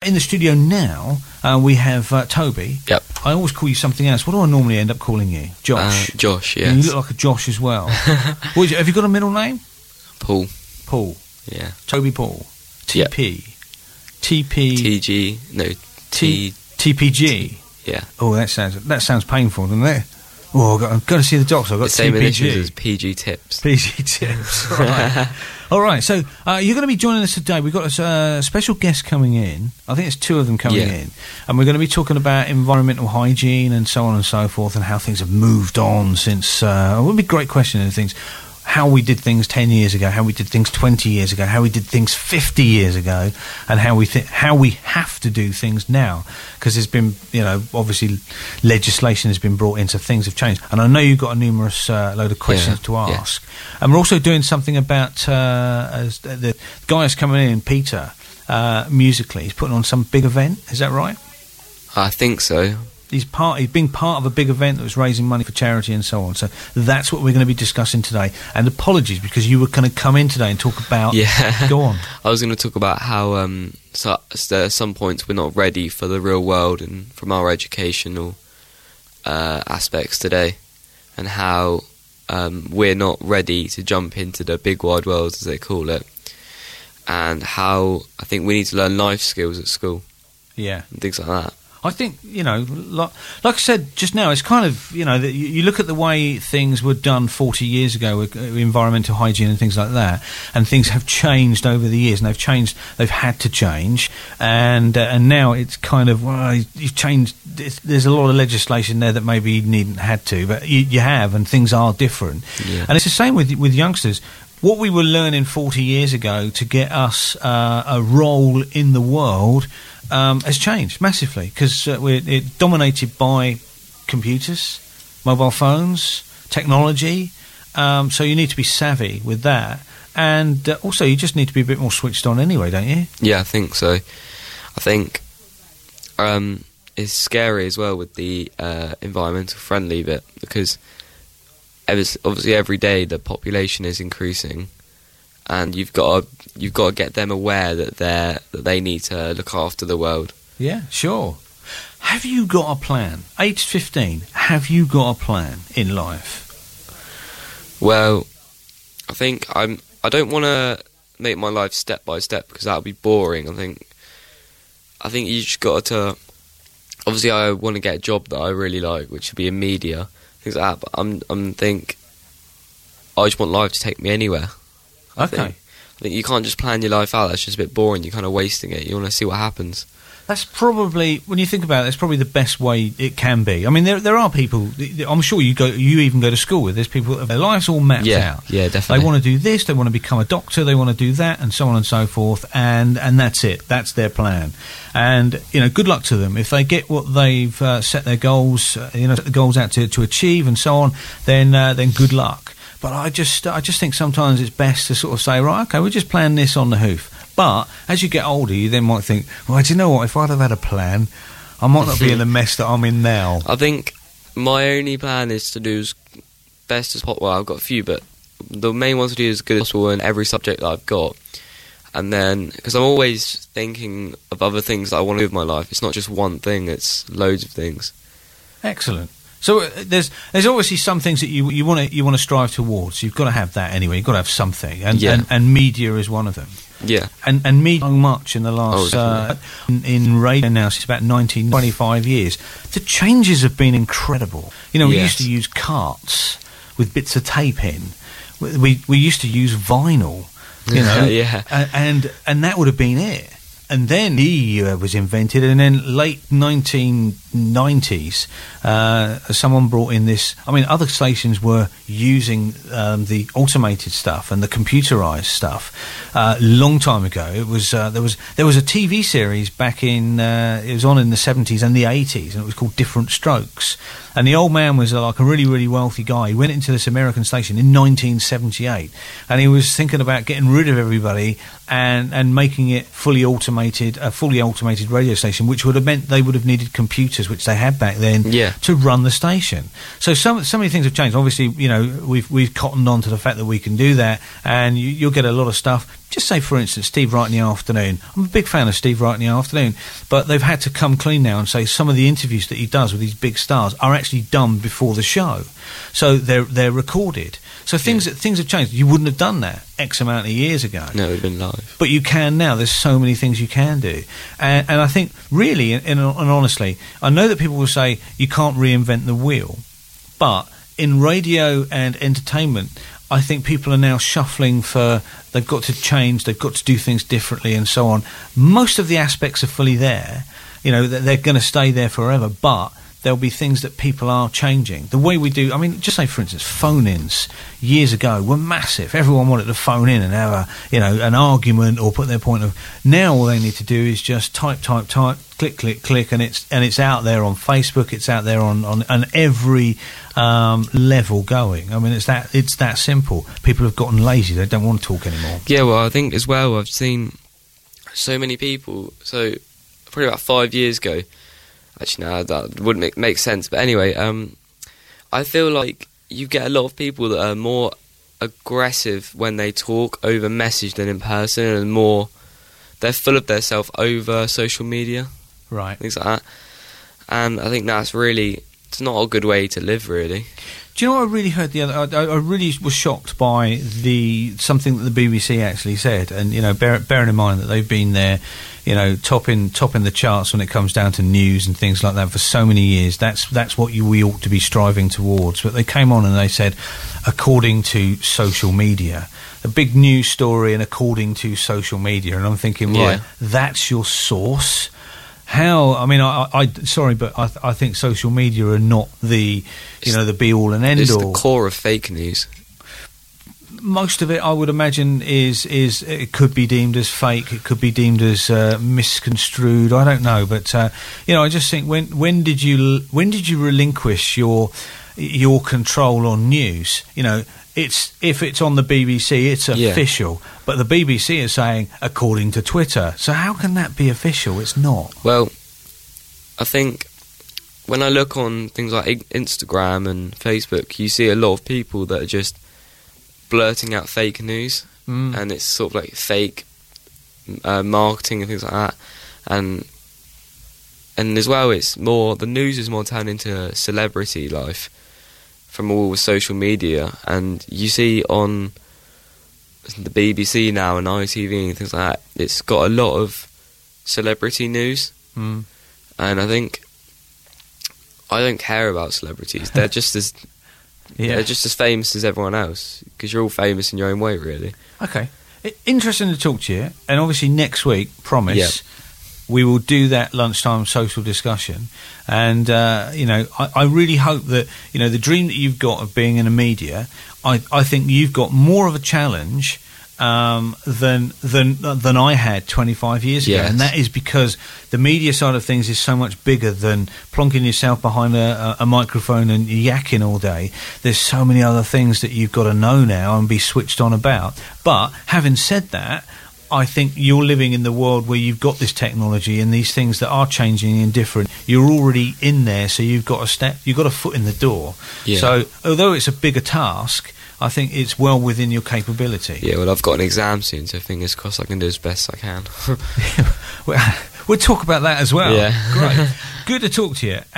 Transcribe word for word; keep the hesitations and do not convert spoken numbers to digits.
in the studio now, uh, we have uh, Toby. Yep. I always call you something else. What do I normally end up calling you? Josh. Uh, Josh, yes. And you look like a Josh as well. What is it, have you got a middle name? Paul. Paul. Yeah. Toby Paul. T P. Yep. T P. T G. No. T. T P G. Yeah. Oh, that sounds that sounds painful, doesn't it? Oh, I've got, I've got to see the doctor. I've got the same T P initials G. as P G Tips. P G Tips. Right. All right. So uh, you're going to be joining us today. We've got a uh, special guest coming in. I think it's two of them coming Yeah. in, and we're going to be talking about environmental hygiene and so on and so forth, and how things have moved on since. Uh, it would be a great question and things. How we did things ten years ago, how we did things twenty years ago, how we did things fifty years ago, and how we th- how we have to do things now. Because there's been, you know, obviously legislation has been brought in, so things have changed. And I know you've got a numerous uh, load of questions Yeah, to yeah. ask. And we're also doing something about uh, as the, the guy is coming in, Peter, uh, musically. He's putting on some big event. Is that right? I think so. He's part. He's been part of a big event that was raising money for charity and so on. So that's what we're going to be discussing today. And apologies because you were going to come in today and talk about. Yeah. Go on. I was going to talk about how um, so, so at some points we're not ready for the real world and from our educational uh, aspects today, and how um, we're not ready to jump into the big wide world, as they call it, and how I think we need to learn life skills at school. Yeah. And things like that. I think, you know, like, like I said just now, it's kind of, you know, that you, you look at the way things were done forty years ago with uh, environmental hygiene and things like that, and things have changed over the years, and they've changed, they've had to change, and uh, and now it's kind of, well, you've changed, there's a lot of legislation there that maybe you needn't had to, but you, you have, and things are different. Yeah. And it's the same with with youngsters. What we were learning forty years ago to get us uh, a role in the world um, has changed massively, because uh, we're it dominated by computers, mobile phones, technology. Um, so you need to be savvy with that, and uh, also you just need to be a bit more switched on anyway, don't you? Yeah, I think so. I think um, it's scary as well with the uh, environmental friendly bit, because obviously every day the population is increasing, and you've got to, you've got to get them aware that they that they need to look after the world. Yeah, sure. Have you got a plan? Age fifteen, have you got a plan in life? Well, I think I'm. I don't want to make my life step by step, because that would be boring. I think. I think you just got to. Obviously, I want to get a job that I really like, which would be in media, things like that. But I'm. I'm think. I just want life to take me anywhere. I Okay. Think. I think you can't just plan your life out. That's just a bit boring. You're kind of wasting it. You want to see what happens. That's probably, when you think about it, that's probably the best way it can be. I mean, there there are people, I'm sure you go, you even go to school with, there's people that have their lives all mapped Yeah, out. yeah, definitely. They want to do this, they want to become a doctor, they want to do that, and so on and so forth, and, and that's it. That's their plan. And, you know, good luck to them. If they get what they've uh, set their goals, uh, you know, set the goals out to, to achieve and so on, then uh, then good luck. But I just I just think sometimes it's best to sort of say, right, okay, we'll just plan this on the hoof. But as you get older, you then might think, well, do you know what? If I'd have had a plan, I might not be in the mess that I'm in now. I think my only plan is to do as best as possible. Well, I've got a few, but the main one to do as good as possible in every subject that I've got. And then, because I'm always thinking of other things that I want to do with my life. It's not just one thing, it's loads of things. Excellent. So uh, there's there's obviously some things that you you want to you want to strive towards. You've got to have that anyway. You've got to have something, and Yeah. and, and media is one of them. Yeah. And and media so much in the last Oh, uh, in, in radio now since about nineteen twenty-five years. The changes have been incredible. You know, we Yes. used to use carts with bits of tape in. We we, we used to use vinyl. You know, Yeah. and, and and that would have been it. And then he uh, was invented, and then late nineteen nineties, uh, someone brought in this. I mean, other stations were using um, the automated stuff and the computerized stuff uh, long time ago. It was uh, there was there was a T V series back in uh, it was on in the seventies and the eighties, and it was called Different Strokes. And the old man was uh, like a really really wealthy guy. He went into this American station in nineteen seventy-eight, and he was thinking about getting rid of everybody and and making it fully automated, a fully automated radio station, which would have meant they would have needed computers, which they had back then, Yeah. to run the station. So some so many things have changed. Obviously, you know, we've we've cottoned on to the fact that we can do that, and you, you'll get a lot of stuff. Just say, for instance, Steve Wright in the Afternoon. I'm a big fan of Steve Wright in the Afternoon, but they've had to come clean now and say some of the interviews that he does with these big stars are actually done before the show, so they're they're recorded. So things Yeah. things have changed. You wouldn't have done that X amount of years ago. No, it would have been live. But you can now. There's so many things you can do. And, and I think, really, and, and honestly, I know that people will say you can't reinvent the wheel. But in radio and entertainment, I think people are now shuffling for, they've got to change, they've got to do things differently and so on. Most of the aspects are fully there. You know, they're going to stay there forever. But there'll be things that people are changing. The way we do, I mean, just say, for instance, phone-ins years ago were massive. Everyone wanted to phone in and have a, you know, an argument or put their point of. Now all they need to do is just type, type, type, click, click, click, and it's and it's out there on Facebook. It's out there on on, on every um, level going. I mean, it's that it's that simple. People have gotten lazy. They don't want to talk anymore. Yeah, well, I think as well, I've seen so many people. So probably about five years ago. Actually, no, that wouldn't make, make sense. But anyway, um, I feel like you get a lot of people that are more aggressive when they talk over message than in person, and more they're full of themselves over social media, Right. things like that. And I think that's really, it's not a good way to live, really. Do you know what I really heard the other? I, I really was shocked by the something that the B B C actually said, and you know, bear, bearing in mind that they've been there, you know, topping topping the charts when it comes down to news and things like that for so many years. That's that's what you, we ought to be striving towards. But they came on and they said, according to social media, a big news story, and according to social media, and I'm thinking, Yeah. right, that's your source. How? I mean, I, I, I sorry, but I, th- I think social media are not the, you It's- know, the be all and end It's all. the core of fake news. Most of it, I would imagine, is is it could be deemed as fake. It could be deemed as uh, misconstrued. I don't know, but uh, you know, I just think when when did you when did you relinquish your your control on news? You know, it's if it's on the B B C, it's Yeah. official. But the B B C is saying according to Twitter. So how can that be official? It's not. Well, I think when I look on things like I- Instagram and Facebook, you see a lot of people that are just blurting out fake news, Mm. and it's sort of like fake uh, marketing and things like that. And and as well, it's more, the news is more turned into celebrity life from all the social media, and you see on the B B C now and I T V and things like that, it's got a lot of celebrity news. Mm. And I think I don't care about celebrities. They're just as Yeah. they're just as famous as everyone else, because you're all famous in your own way, really. Okay. I- Interesting to talk to you. And obviously next week, promise, Yeah. we will do that lunchtime social discussion. And, uh, you know, I, I really hope that, you know, the dream that you've got of being in a media, I, I think you've got more of a challenge um, than than than I had twenty-five years ago. Yes. And that is because the media side of things is so much bigger than plonking yourself behind a, a, a microphone and yakking all day. There's so many other things that you've got to know now and be switched on about. But having said that, I think you're living in the world where you've got this technology and these things that are changing and different. You're already in there, so you've got a step, you've got a foot in the door. Yeah. So although it's a bigger task, I think it's well within your capability. Yeah, well, I've got an exam soon, so fingers crossed I can do as best I can. We'll talk about that as well. Yeah. Great. Good to talk to you.